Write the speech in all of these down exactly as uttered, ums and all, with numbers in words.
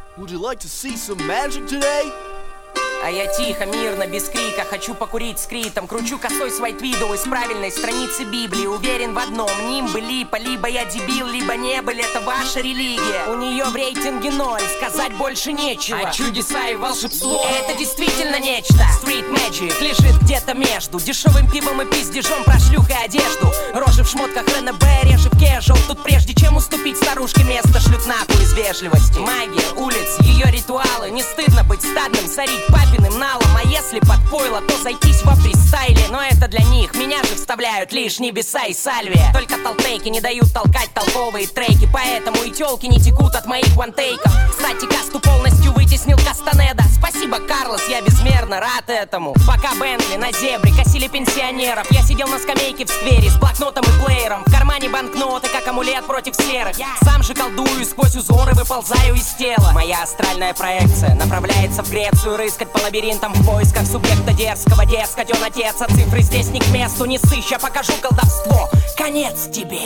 Would you like to see some magic today? А я тихо, мирно, без крика хочу покурить с критом. Кручу косой свой твидовый с правильной страницы Библии. Уверен в одном, нимбы липа. Либо я дебил, либо не были, это ваша религия. У нее в рейтинге ноль, сказать больше нечего. А чудеса и волшебство — это действительно нечто. Street Magic лежит где-то между дешевым пивом и пиздежом про шлюх и одежду. Рожи в шмотках эн бэ, реже в кэжуал. Тут прежде чем уступить старушке место, шлют нахуй из вежливости. Магия улиц, ее ритуалы. Не стыдно быть стадным, сорить папиным налом. А если под пойло, то зайтись во фристайле. Но это для них, меня же вставляют лишь небеса и сальвия. Только толтейки не дают толкать толковые треки. Поэтому и тёлки не текут от моих вантейков. Кстати, касту полностью вытеснил Кастанеда. Спасибо, Карлос, я безмерно рад этому. Пока Бентли на зебре косили пенсионеров, я сидел на скамейке в сквере с блокнотом и плеером. В кармане банкноты, как амулет против серых. Сам же колдую, сквозь узоры выползаю из тела. Моя астральная проекция направляется в Грецию, рыскать по лабиринтам в поисках субъекта дерзкого. Дескать, он отец, а цифры здесь не к месту. Не сыщ, я покажу колдовство. Конец тебе.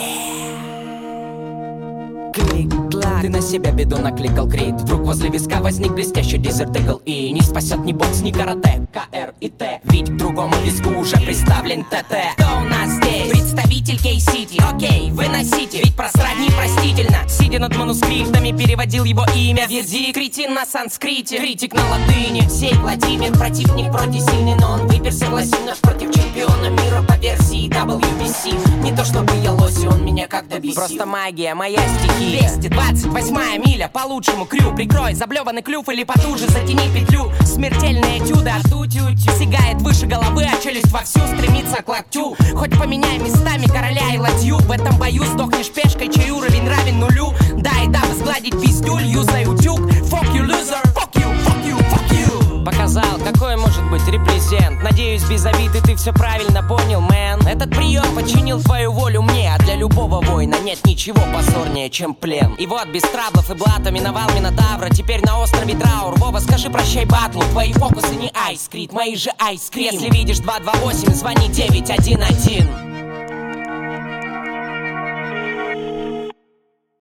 Клик-клак, ты на себя беду накликал, крит. Вдруг возле виска возник блестящий дезерт игл. И не спасет ни бокс, ни карате, ка эр и Т. Ведь к другому виску уже приставлен тэ тэ. Кто у нас здесь? Представитель Кей-Сити. Окей, выносите, ведь просрать непростительно. Сидя над манускриптами, переводил его имя. Верди, кретин на санскрите, критик на латыни. Сей Владимир, противник вроде сильный, но он выперся в лосинах против чемпиона мира по версии дабл ю би си. Не то чтобы я лось, и он меня как добесил. Просто магия, моя стихия. двести двадцать восьмая миля, по лучшему крю. Прикрой заблеванный клюв или потуже затяни петлю. Смертельные этюды, а тю-тю-тю сигает выше головы, а челюсть вовсю стремится к локтю. Хоть поменяй местами короля и ладью. В этом бою сдохнешь пешкой, чей уровень равен нулю. Да и дабы сгладить пиздюль, юзай утюг. Fuck you, loser, fuck you, fuck you, fuck you. Показал, какой может быть репрезент. Надеюсь, без обиды ты все правильно понял, мэн. Этот прием подчинил твою волю мне. А для любого воина нет ничего позорнее, чем плен. И вот без траблов и блата миновал Минотавра. Теперь на острове Траур. Вова, скажи прощай батлу. Твои фокусы не айскрит, мои же айскрим. Если видишь два два восемь, звони девять один один.